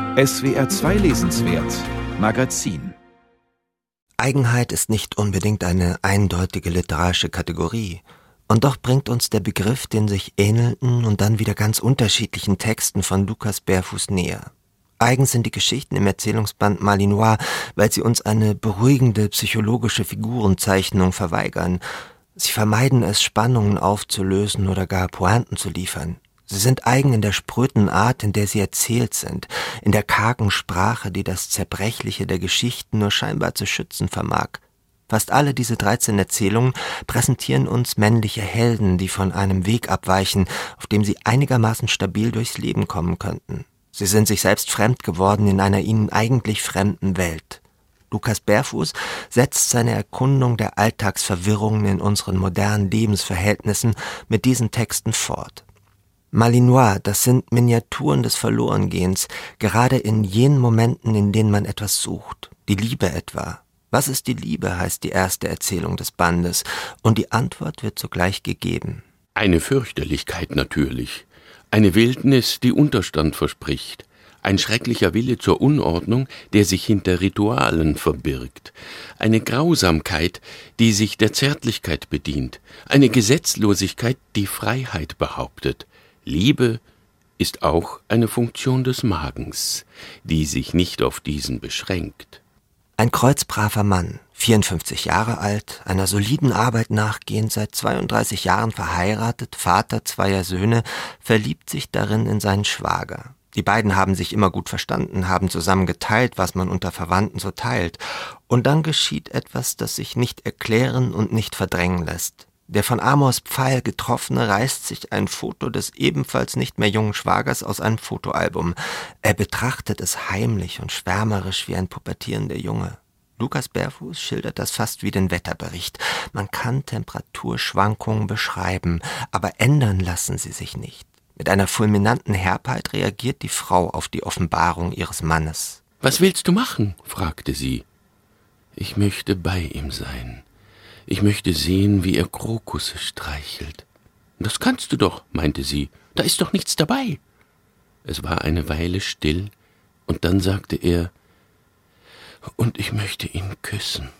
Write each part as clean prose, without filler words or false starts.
SWR 2 Lesenswert Magazin. Eigenheit ist nicht unbedingt eine eindeutige literarische Kategorie. Und doch bringt uns der Begriff den sich ähnelnden und dann wieder ganz unterschiedlichen Texten von Lukas Berfuß näher. Eigen sind die Geschichten im Erzählungsband Malinois, weil sie uns eine beruhigende psychologische Figurenzeichnung verweigern. Sie vermeiden es, Spannungen aufzulösen oder gar Pointen zu liefern. Sie sind eigen in der spröden Art, in der sie erzählt sind, in der kargen Sprache, die das Zerbrechliche der Geschichten nur scheinbar zu schützen vermag. Fast alle diese 13 Erzählungen präsentieren uns männliche Helden, die von einem Weg abweichen, auf dem sie einigermaßen stabil durchs Leben kommen könnten. Sie sind sich selbst fremd geworden in einer ihnen eigentlich fremden Welt. Lukas Berfuß setzt seine Erkundung der Alltagsverwirrungen in unseren modernen Lebensverhältnissen mit diesen Texten fort. Malinois, das sind Miniaturen des Verlorengehens, gerade in jenen Momenten, in denen man etwas sucht. Die Liebe etwa. Was ist die Liebe, heißt die erste Erzählung des Bandes, und die Antwort wird sogleich gegeben. Eine Fürchterlichkeit natürlich, eine Wildnis, die Unterstand verspricht, ein schrecklicher Wille zur Unordnung, der sich hinter Ritualen verbirgt, eine Grausamkeit, die sich der Zärtlichkeit bedient, eine Gesetzlosigkeit, die Freiheit behauptet. Liebe ist auch eine Funktion des Magens, die sich nicht auf diesen beschränkt. Ein kreuzbraver Mann, 54 Jahre alt, einer soliden Arbeit nachgehend, seit 32 Jahren verheiratet, Vater zweier Söhne, verliebt sich darin in seinen Schwager. Die beiden haben sich immer gut verstanden, haben zusammen geteilt, was man unter Verwandten so teilt. Und dann geschieht etwas, das sich nicht erklären und nicht verdrängen lässt. Der von Amors Pfeil Getroffene reißt sich ein Foto des ebenfalls nicht mehr jungen Schwagers aus einem Fotoalbum. Er betrachtet es heimlich und schwärmerisch wie ein pubertierender Junge. Lukas Berfuß schildert das fast wie den Wetterbericht. Man kann Temperaturschwankungen beschreiben, aber ändern lassen sie sich nicht. Mit einer fulminanten Herbheit reagiert die Frau auf die Offenbarung ihres Mannes. »Was willst du machen?« fragte sie. »Ich möchte bei ihm sein. Ich möchte sehen, wie er Krokusse streichelt.« »Das kannst du doch«, meinte sie, »da ist doch nichts dabei.« Es war eine Weile still, und dann sagte er, »Und ich möchte ihn küssen.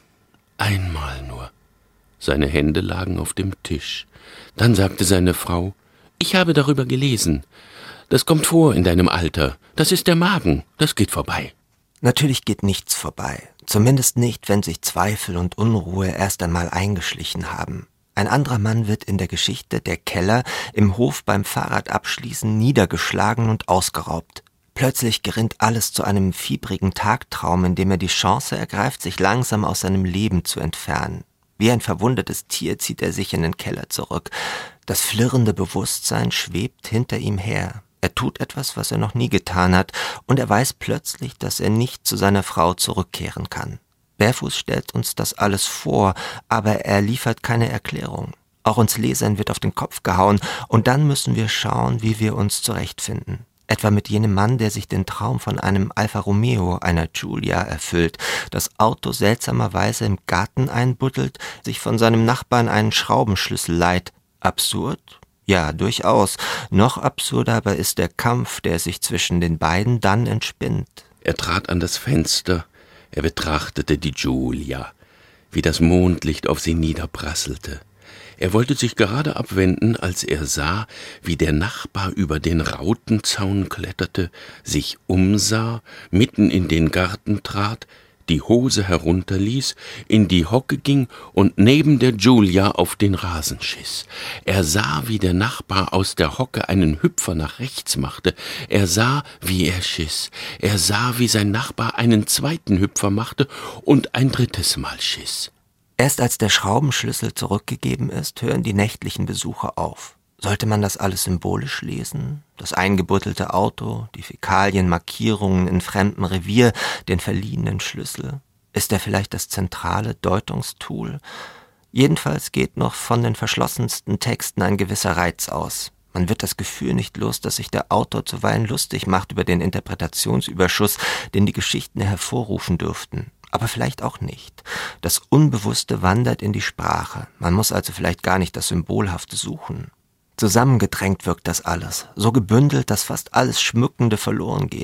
Einmal nur.« Seine Hände lagen auf dem Tisch. Dann sagte seine Frau, »Ich habe darüber gelesen. Das kommt vor in deinem Alter. Das ist der Magen. Das geht vorbei.« Natürlich geht nichts vorbei. Zumindest nicht, wenn sich Zweifel und Unruhe erst einmal eingeschlichen haben. Ein anderer Mann wird in der Geschichte der Keller im Hof beim Fahrradabschließen niedergeschlagen und ausgeraubt. Plötzlich gerinnt alles zu einem fiebrigen Tagtraum, in dem er die Chance ergreift, sich langsam aus seinem Leben zu entfernen. Wie ein verwundetes Tier zieht er sich in den Keller zurück. Das flirrende Bewusstsein schwebt hinter ihm her. Er tut etwas, was er noch nie getan hat, und er weiß plötzlich, dass er nicht zu seiner Frau zurückkehren kann. Berfuß stellt uns das alles vor, aber er liefert keine Erklärung. Auch uns Lesern wird auf den Kopf gehauen, und dann müssen wir schauen, wie wir uns zurechtfinden. Etwa mit jenem Mann, der sich den Traum von einem Alfa Romeo, einer Giulia, erfüllt, das Auto seltsamerweise im Garten einbuddelt, sich von seinem Nachbarn einen Schraubenschlüssel leiht. Absurd? Ja, durchaus. Noch absurder aber ist der Kampf, der sich zwischen den beiden dann entspinnt. Er trat an das Fenster, er betrachtete die Giulia, wie das Mondlicht auf sie niederprasselte. Er wollte sich gerade abwenden, als er sah, wie der Nachbar über den Rautenzaun kletterte, sich umsah, mitten in den Garten trat, die Hose herunterließ, in die Hocke ging und neben der Giulia auf den Rasen schiss. Er sah, wie der Nachbar aus der Hocke einen Hüpfer nach rechts machte. Er sah, wie er schiss. Er sah, wie sein Nachbar einen zweiten Hüpfer machte und ein drittes Mal schiss. Erst als der Schraubenschlüssel zurückgegeben ist, hören die nächtlichen Besuche auf. Sollte man das alles symbolisch lesen? Das eingebuddelte Auto, die Fäkalienmarkierungen in fremdem Revier, den verliehenen Schlüssel. Ist er vielleicht das zentrale Deutungstool? Jedenfalls geht noch von den verschlossensten Texten ein gewisser Reiz aus. Man wird das Gefühl nicht los, dass sich der Autor zuweilen lustig macht über den Interpretationsüberschuss, den die Geschichten hervorrufen dürften. Aber vielleicht auch nicht. Das Unbewusste wandert in die Sprache. Man muss also vielleicht gar nicht das Symbolhafte suchen. Zusammengedrängt wirkt das alles, so gebündelt, dass fast alles Schmückende verloren geht.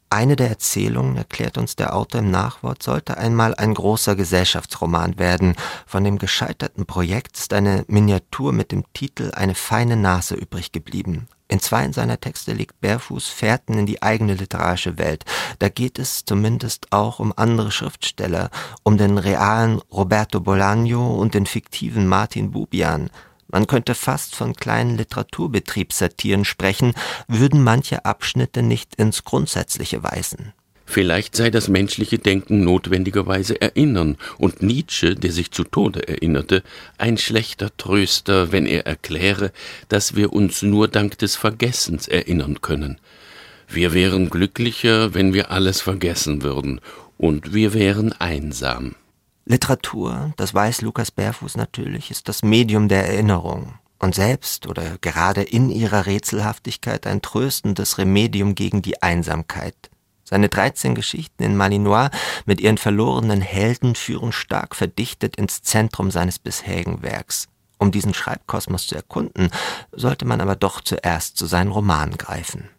Eine der Erzählungen, erklärt uns der Autor im Nachwort, sollte einmal ein großer Gesellschaftsroman werden. Von dem gescheiterten Projekt ist eine Miniatur mit dem Titel »Eine feine Nase« übrig geblieben. In 2 seiner Texte legt Berfuß Fährten in die eigene literarische Welt. Da geht es zumindest auch um andere Schriftsteller, um den realen Roberto Bolaño und den fiktiven Martin Bubian. Man könnte fast von kleinen Literaturbetriebssatiren sprechen, würden manche Abschnitte nicht ins Grundsätzliche weisen. Vielleicht sei das menschliche Denken notwendigerweise Erinnern und Nietzsche, der sich zu Tode erinnerte, ein schlechter Tröster, wenn er erkläre, dass wir uns nur dank des Vergessens erinnern können. Wir wären glücklicher, wenn wir alles vergessen würden, und wir wären einsam. Literatur, das weiß Lukas Berfuß natürlich, ist das Medium der Erinnerung und selbst oder gerade in ihrer Rätselhaftigkeit ein tröstendes Remedium gegen die Einsamkeit. Seine 13 Geschichten in Malinois mit ihren verlorenen Helden führen stark verdichtet ins Zentrum seines bisherigen Werks. Um diesen Schreibkosmos zu erkunden, sollte man aber doch zuerst zu seinen Romanen greifen.